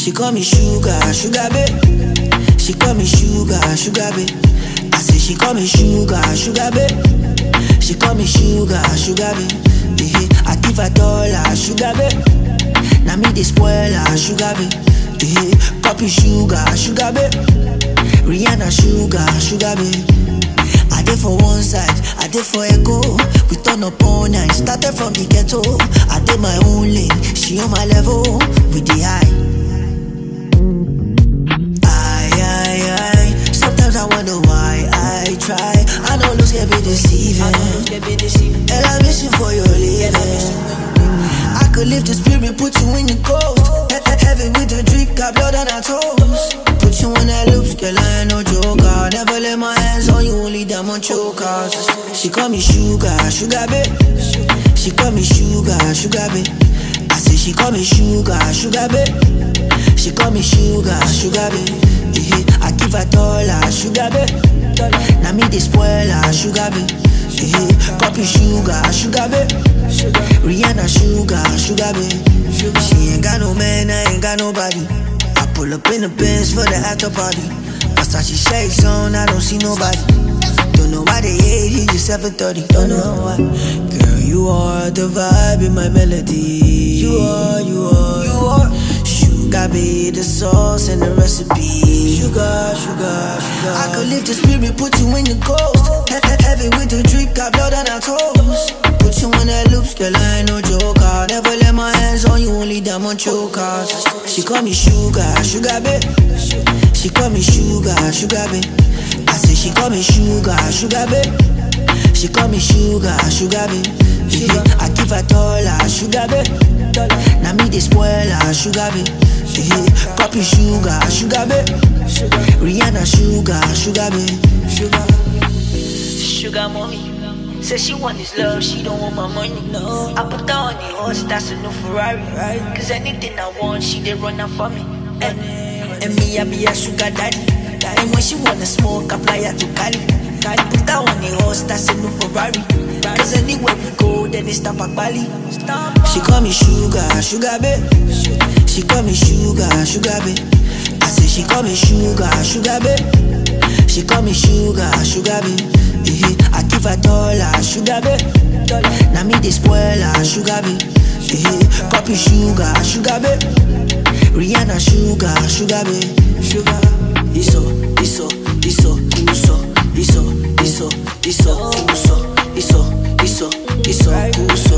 She call me sugar, sugar babe. She call me sugar, sugar babe. I say she call me sugar, sugar babe. She call me sugar, sugar babe. I give her dollar, sugar babe. Now me they spoil her, sugar babe. Copy sugar, sugar babe. Rihanna sugar, sugar babe. I did for one side, I did for echo. We turn up all night, started from the ghetto. I did my own lane, she on my level. With the high. Sometimes I wonder why I try. I know looks can be deceiving. And I'm wishing for your living. I could lift the spirit, put you in your ghost. Heaven with the drink, got blood on our toes. Put you in that loops, girl, I ain't no joker. Never lay my hands on you, only them on chokers. She call me sugar, sugar babe. She call me sugar, sugar babe. I say she call me sugar, sugar babe. She call me sugar, sugar babe. I give her dollar, sugar babe. Now me they spoil her, sugar babe. Copy sugar, sugar babe. Rihanna sugar, sugar babe. She ain't got no man, I ain't got nobody. I pull up in the Benz for the after party. Versace shakes on, I don't see nobody. Don't know why they hate, he just 730. Don't know why. Girl, you are the vibe in my melody. You are. Sugar be the sauce and the recipe. Sugar, sugar, sugar. I could lift the spirit, put you in the ghost. Heavy with the drink, got blood on our toes. Put you in that loops, girl, I ain't no joker. Never let my hands on you, only them on chokers. She call me sugar, sugar babe. She call me sugar, sugar babe. I say she call me sugar, sugar babe. She call me sugar, sugar babe. I give her dollar, sugar babe. Now me they spoil her, sugar babe. Copy sugar, sugar babe. Rihanna sugar, sugar babe. Sugar mommy. Says she want this love, she don't want my money. No. I put her on the horse, that's a new Ferrari. Cause anything I want, she they run out for me. And me, I be a sugar daddy. And when she wanna smoke, I fly her to Cali. I put her on the horse, that's a new Ferrari. Cause anywhere we go, then they stop at Bali. She call me sugar, sugar babe. She call me sugar, sugar babe. I say she call me sugar, sugar babe. She call me sugar, sugar babe. I give her dollar, sugar babe. Now me they spoil her, sugar babe. Copy sugar, sugar babe. Rihanna sugar, sugar babe. Sugar. Iso, iso, iso, uso, iso, iso, iso, uso, iso, iso, iso, uso.